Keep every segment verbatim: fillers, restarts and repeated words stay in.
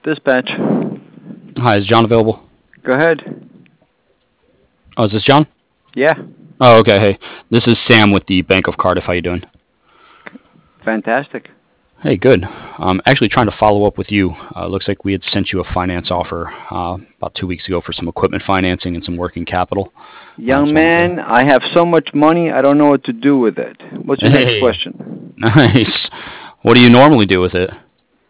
Dispatch. Hi, is John available? Go ahead. Oh, is this John? Yeah. Oh, okay. Hey, this is Sam with the Bank of Cardiff. How you doing? Fantastic. Hey, good. I'm actually trying to follow up with you. Uh, looks like we had sent you a finance offer uh, about two weeks ago for some equipment financing and some working capital. Young Uh, man, to... I have so much money, I don't know what to do with it. What's your hey, next question? Nice. What do you normally do with it?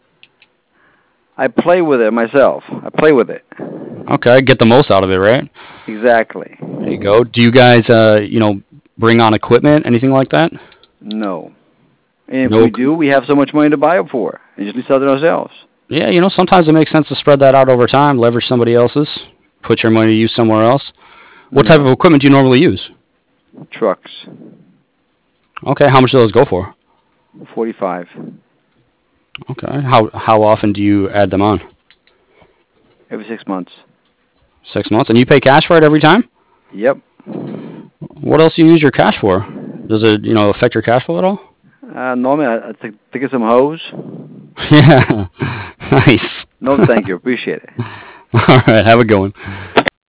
I play with it myself. I play with it. Okay, get the most out of it, right? Exactly. There you go. Do you guys, uh, you know, bring on equipment, anything like that? No. And if no. we do, we have so much money to buy it for. And usually sell it ourselves. Yeah, you know, sometimes it makes sense to spread that out over time, leverage somebody else's, put your money to use somewhere else. What no. type of equipment do you normally use? Trucks. Okay, how much do those go for? forty-five. Okay. How how often do you add them on? Every six months. Six months? And you pay cash for it every time? Yep. What else do you use your cash for? Does it, you know, affect your cash flow at all? Uh, normally, I, I think, think of some hose. Yeah. Nice. No, thank you. Appreciate it. All right. Have a good one.